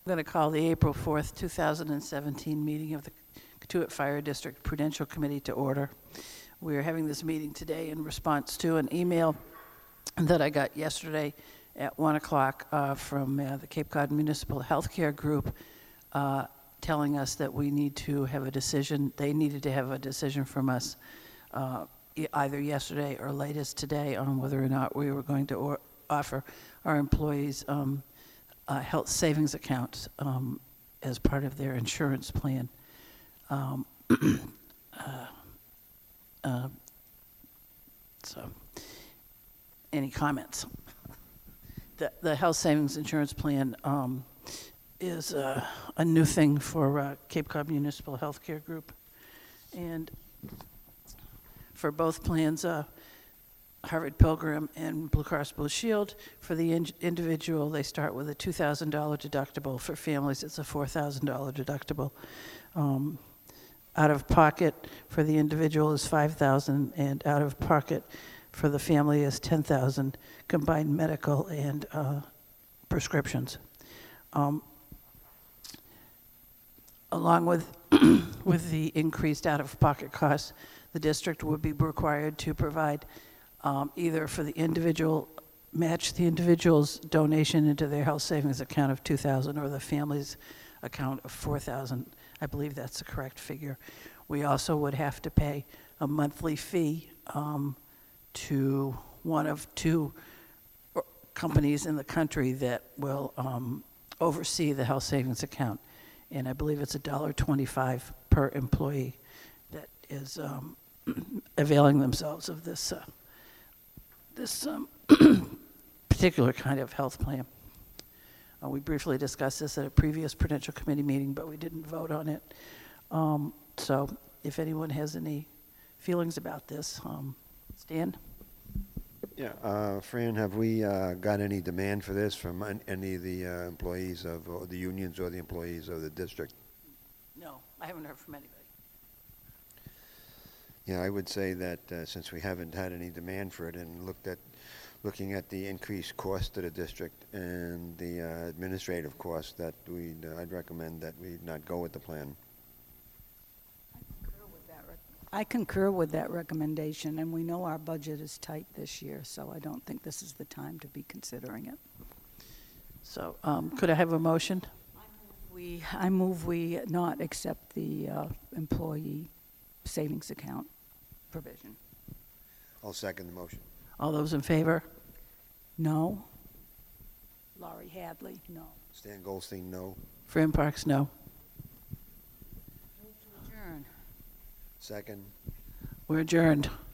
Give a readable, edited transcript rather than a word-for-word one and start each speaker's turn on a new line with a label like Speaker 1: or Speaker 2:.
Speaker 1: going to call the April 4th, 2017 meeting of the Katuitt Fire District Prudential Committee to order. We are having this meeting today in response to an email that I got yesterday at 1 o'clock from the Cape Cod Municipal Healthcare Group telling us that we need to have a decision. They needed to have a decision from us either yesterday or latest today on whether or not we were going to offer our employees health savings accounts as part of their insurance plan. So, any comments? The health savings insurance plan is a new thing for Cape Cod Municipal Healthcare Group. And for both plans, Harvard Pilgrim and Blue Cross Blue Shield, for the individual, they start with a $2,000 deductible. For families, it's a $4,000 deductible. Out of pocket for the individual is $5,000, and out of pocket for the family is $10,000, combined medical and prescriptions. Along with with the increased out-of-pocket costs, the district would be required to provide either for the individual, match the individual's donation into their health savings account of $2,000 or the family's account of $4,000. I believe that's the correct figure. We also would have to pay a monthly fee to one of two companies in the country that will oversee the health savings account. And I believe it's $1.25 per employee that is availing themselves of this particular kind of health plan. We briefly discussed this at a previous Prudential Committee meeting, but we didn't vote on it. So if anyone has any feelings about this, Stan?
Speaker 2: Yeah, Fran, have we got any demand for this from any of the employees of the unions or the employees of the district?
Speaker 1: No, I haven't heard from anybody.
Speaker 2: Yeah, I would say that since we haven't had any demand for it and looking at the increased cost to the district and the administrative cost, that I'd recommend that we not go with the plan.
Speaker 3: I concur with that recommendation, and we know our budget is tight this year, so I don't think this is the time to be considering it.
Speaker 1: So could I have a motion?
Speaker 3: I move we not accept the employee savings account provision.
Speaker 2: I'll second the motion.
Speaker 1: All those in favor?
Speaker 3: No. Laurie Hadley, no.
Speaker 2: Stan Goldstein, no.
Speaker 1: Fran Parks, no.
Speaker 3: Move to adjourn.
Speaker 2: Second.
Speaker 1: We're adjourned.